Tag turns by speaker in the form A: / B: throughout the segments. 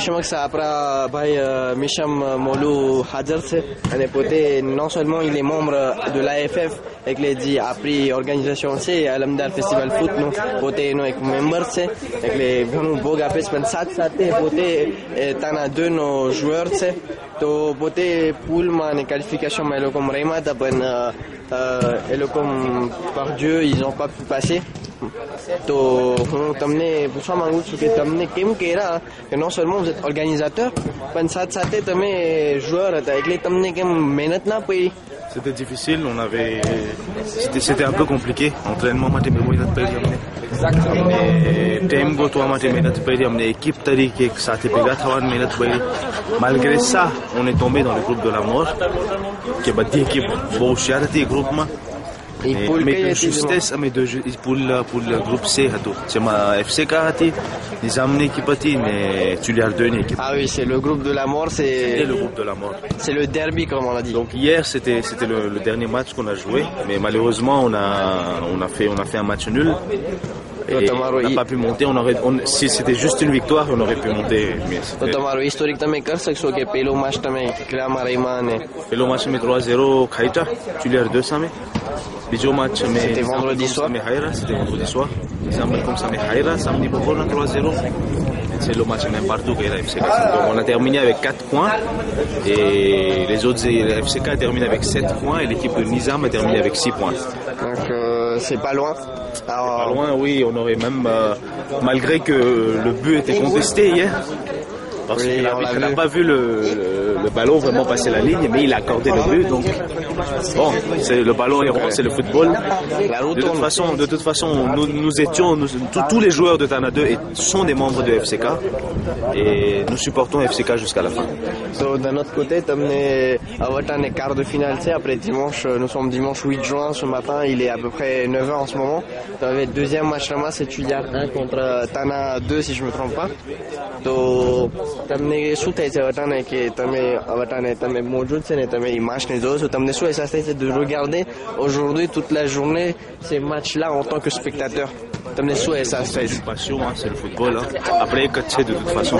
A: સમક્ષ આપણા ભાઈ મિશમ મોલુ હાજર છે અને પોતે non seulement il est membre de l'AFF એટલે જે આપણી ઓર્ગેનાઇઝેશન છે અલમદાર ફેસ્ટિવલ ફૂટનું પોતે એનો એક મેમ્બર છે એટલે ઘણું ભોગ આપે છે પણ સાથે પોતે તાના 2 નો joueur છે તો પોતે પૂલમાં અને ક્વોલિફિકેશનમાં એ લોકો રમ્યા હતા પણ એ લોકો par Dieu ils ont pas pu passer. તો હું તમને પૂછવા માંગુ છું કે તમને કેમ કહેરા કે non seulement vous êtes organisateur પણ સાથે તમે joueur હતા એટલે તમને કેમ મહેનત ના પડી?
B: C'était difficile, c'était un peu compliqué. Entraînement માટે બહુ મહેનત પડી અમને. અને ટીમ ગોતવા માટે મહેનત પડી અમને. équipe તરીકે એક સાથે ભેગા થવાની મહેનત પડી. Malgré ça, on est tombé dans le groupe de la mort, qui est બધી équipe બહુ હોશિયાર હતી એ ગ્રુપમાં. Mais de justesse, mais pour le groupe C, c'est ma FCK, Nizamne qui partit, mais Tuliar 2 équipe.
A: Ah oui, c'est le groupe de la mort,
B: c'est le groupe de la mort.
A: C'est le derby, comme on l'a dit.
B: Donc hier, c'était le dernier match qu'on a joué, mais malheureusement, on a fait un match nul. Et on n'a pas pu monter. Si c'était juste une victoire, on aurait pu monter.
A: Mais તમારો historique તમે કરી શકશો કે પેલો match તમે કેટલામાં રમ્યા અને
B: પેલો match में 3-0 ખાઈટા Tuliar 2 સામે. બીજો match mais
A: c'était vendredi soir.
B: C'était vendredi soir. Samedi comme ça mais Haïra, samedi pour 3-0. C'est le match même partout que la FCK. Donc on a terminé avec 4 points et les autres la FCK a terminé avec 7 points et l'équipe de Nizam a terminé avec 6 points.
A: Donc c'est pas loin.
B: Alors... Pas loin, oui, on aurait même malgré que le but était contesté hier. Parce qu'il n'a pas vu le ballon vraiment passer la ligne, mais il a accordé le but. Donc, bon, le ballon est rond, c'est le football. De toute façon, nous étions, tous les joueurs de Tana 2 sont des membres de FCK et nous supportons FCK jusqu'à la fin.
A: So, d'un autre côté, Awatan est quart de finale, après dimanche, nous sommes dimanche 8 juin, ce matin, il est à peu près 9h en ce moment. Le deuxième match là-bas, c'est Tuliar 1 contre Tana 2, si je me trompe pas. Donc, તમને શું થાય છે વટાને કે તમે મોજૂદ છે ને તમે એ match-ને જોવો છો તમને શું અહેસાસ થાય છે de regarder aujourd'hui toute la journée ces matchs-là en tant que spectateur? તમને શું અહેસાસ થાય છે?
B: Passion, c'est le football. Après que tu sais de toute façon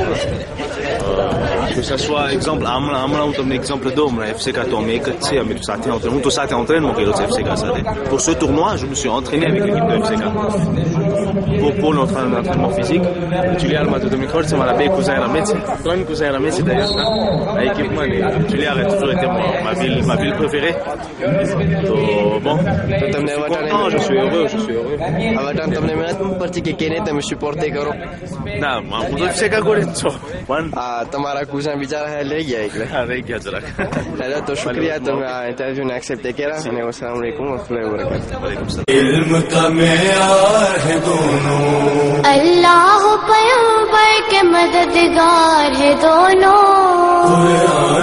B: que ça soit exemple hમણાં હું તમને exemple દઉં હમણાં FCK તો અમે એક જ છે અમે તો સાથે entraînement કર્યો છે FCK સાથે. Pour ce tournoi, je me suis entraîné avec l'équipe de FCK pour notre entraînement physique. Tuliar m'a donné corps, c'est ma cousin Ramé, trois cousins Ramé, c'est d'ailleurs l'équipe moi Tuliar a toujours été ma ville préférée. Donc bon, je suis heureux.
A: Awatan તમને match પરથી કે કેને તમે supporter કરો?
B: ના, હું તો FCK ગોળે છો. પણ
A: તમારા cousin બિચારા લઈ ગયા એટલે.
B: હા, લઈ ગયા જરાક.
A: હેલો તો શુક્રિયા તમે આ ઇન્ટરવ્યુ ને એક્સેપ્ટ કર્યા અને અસલામ અલૈકુમ વરહમતુલ્લાહિ વબરકાતુહુ.
B: વાલેકુમ સલામ.
C: इल्म का मेयार है दोनों,
D: अल्लाह पैगंबर के मददगार है दोनों.